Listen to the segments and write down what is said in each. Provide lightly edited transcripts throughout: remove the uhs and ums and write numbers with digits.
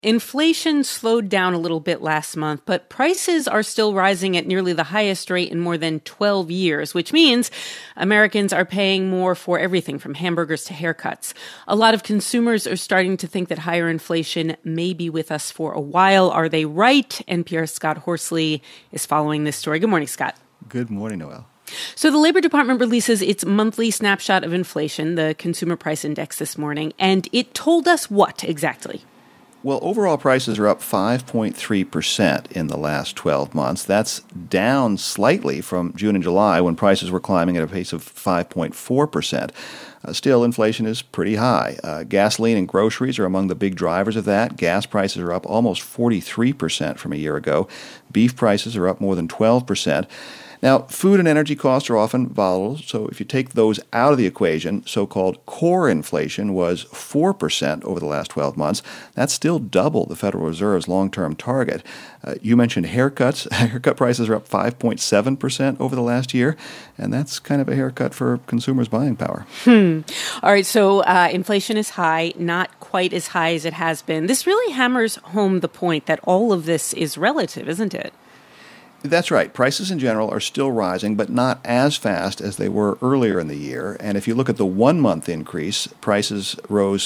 Inflation slowed down a little bit last month, but prices are still rising at nearly the highest rate in more than 12 years, which means Americans are paying more for everything from hamburgers to haircuts. A lot of consumers are starting to think that higher inflation may be with us for a while. Are they right? NPR's Scott Horsley is following this story. Good morning, Scott. Good morning, Noelle. So the Labor Department releases its monthly snapshot of inflation, the Consumer Price Index, this morning, and it told us what exactly? Well, overall prices are up 5.3% in the last 12 months. That's down slightly from June and July when prices were climbing at a pace of 5.4%. Still, inflation is pretty high. Gasoline and groceries are among the big drivers of that. Gas prices are up almost 43% from a year ago. Beef prices are up more than 12%. Now, food and energy costs are often volatile, so if you take those out of the equation, so-called core inflation was 4% over the last 12 months. That's still double the Federal Reserve's long-term target. You mentioned haircuts. Haircut prices are up 5.7% over the last year, and that's kind of a haircut for consumers' buying power. All right, so inflation is high, not quite as high as it has been. This really hammers home the point that all of this is relative, isn't it? That's right. Prices in general are still rising, but not as fast as they were earlier in the year. And if you look at the 1-month increase, prices rose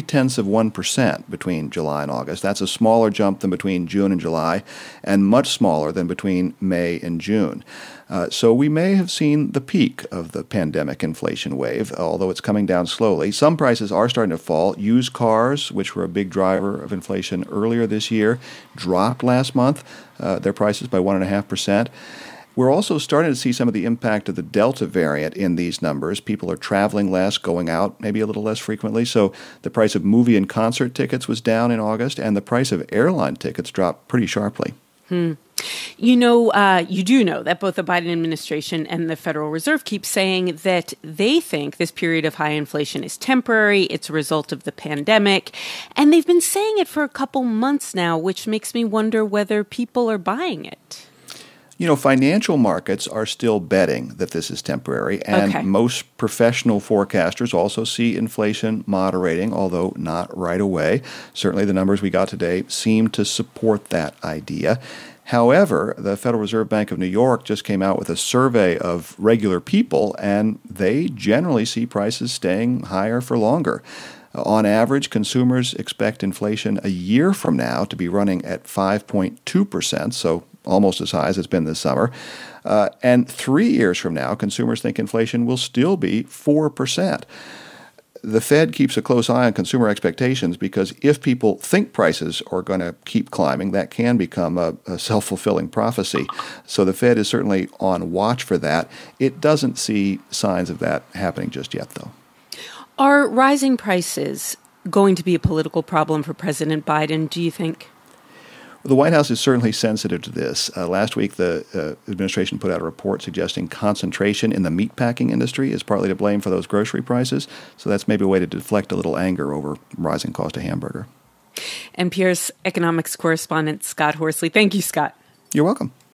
0.3% between July and August. That's a smaller jump than between June and July, and much smaller than between May and June. So we may have seen the peak of the pandemic inflation wave, although it's coming down slowly. Some prices are starting to fall. Used cars, which were a big driver of inflation earlier this year, dropped last month, their prices by 1.5%. We're also starting to see some of the impact of the Delta variant in these numbers. People are traveling less, going out maybe a little less frequently. So the price of movie and concert tickets was down in August, and the price of airline tickets dropped pretty sharply. You know, you do know that both the Biden administration and the Federal Reserve keep saying that they think this period of high inflation is temporary. It's a result of the pandemic. And they've been saying it for a couple months now, which makes me wonder whether people are buying it. You know, financial markets are still betting that this is temporary, and most professional forecasters also see inflation moderating, although not right away. Certainly the numbers we got today seem to support that idea. However, the Federal Reserve Bank of New York just came out with a survey of regular people, and they generally see prices staying higher for longer. On average, consumers expect inflation a year from now to be running at 5.2%, so almost as high as it's been this summer. And 3 years from now, consumers think inflation will still be 4%. The Fed keeps a close eye on consumer expectations because if people think prices are going to keep climbing, that can become a self-fulfilling prophecy. So the Fed is certainly on watch for that. It doesn't see signs of that happening just yet, though. Are rising prices going to be a political problem for President Biden, do you think? The White House is certainly sensitive to this. Last week, the administration put out a report suggesting concentration in the meatpacking industry is partly to blame for those grocery prices. So that's maybe a way to deflect a little anger over rising cost of hamburger. NPR's economics correspondent Scott Horsley. Thank you, Scott. You're welcome.